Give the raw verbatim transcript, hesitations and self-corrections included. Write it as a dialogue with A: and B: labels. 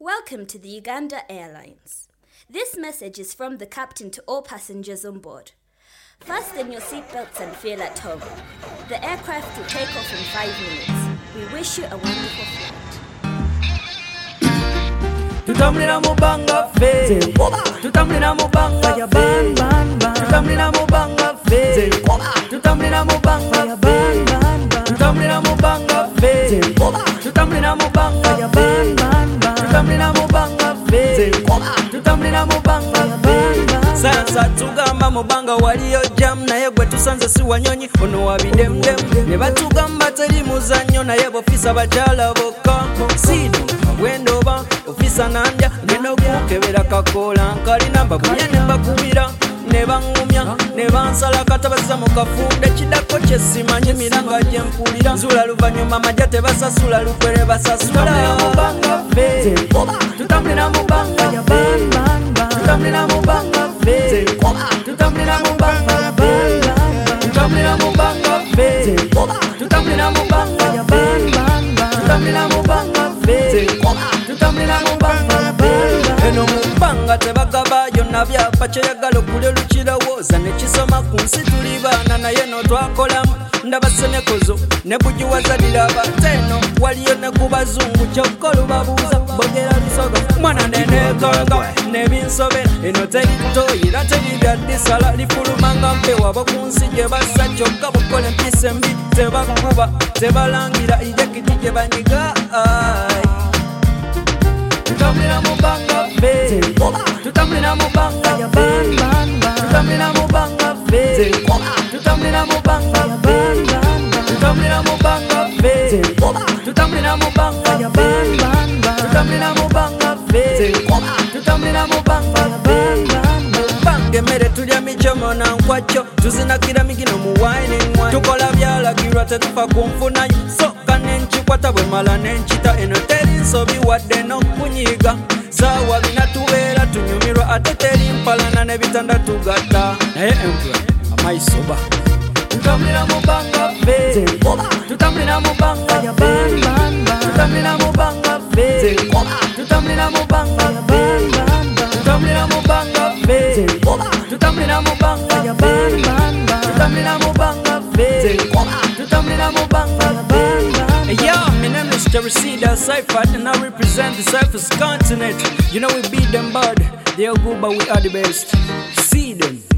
A: Welcome to the Uganda Airlines. This message is from the captain to all passengers on board. Fasten your seatbelts and feel at home. The aircraft will take off in five minutes. We wish you a wonderful flight.
B: Tutambulira mu banga ffe tutambulira mu banga ffe tutambulira mu banga ffe tutambulira mu banga ffe tutambulira mu banga ffe tutambulira mu banga ffe tutambulira mu banga ffe tutambulira mu banga ffe sasa tugamba mu banga waliyo jam naye gwe tusanze si wanyonyi ono wabidemdem ne batugamba teri muzannyo naye bofisa bakyala bokka sidi bwendoba ofisa nandya ngeno kukebera kakola nkalina mbabuya ne mbakubira ne bangumya ne bansala katabaza mu kafunde kidako kyesimanyi miranga gye mpulira nzula luvannyuma majja tebasasula lukwere basasula mu banga ffe tutambulira mu banga ffe tutambulira mu banga ffe tutambulira mu banga ffe tutambulira mu banga ffe tutambulira mu banga ffe tutambulira mu banga ffe tutambulira mu banga ffe eno mu bbanga tebagabayo na byapa kyeyagala okuli olukirowooza nekisoma ku nsi tuli baana naye no twakolamu ndaba senekozo ne bugiwazalira abateno waliyo ne ku bazungu kyokka olubabuuza bogera lusoga mwana nenekanga nebinsobera eno teritoyira teribyaddisala lifulumanga mpewabo ku nsi gye bassa kyokka bukola empisa embi tebakuba tebalangira ijekiti gye banyiga tutambulira mu banga ffe tutambulira mu banga ffe tutambulira mu banga ffe tutambulira mu banga ffe tutambulira mu banga ffe tutambulira mu banga ffe tutambulira mu banga ffe tutambulira mu banga ffe banga emmere tulya mijomo na nkwacyo tuzinakira migino mu wine wine tukola byalagirwa tetufa kunfunayo soka nenkikwata bwe mala nenkita eno teri nsobi wadde n'okunyiiga saawa bina tubeera tunyumirwa ate teri mpalana n'ebitanda tugatta naye empula amayisoba tutambulira mu banga ffe tutambulira mu banga ffe tutambulira mu banga ffe tutambulira mu banga ffe tutambulira mu banga ffe tutambulira mu banga ffe tutambulira mu banga ffe tutambulira mu banga ffe. Yo, my name is Tericida Cypher and I represent the Cypher's continent. You know we beat them bad, they are good but we are the best. See them.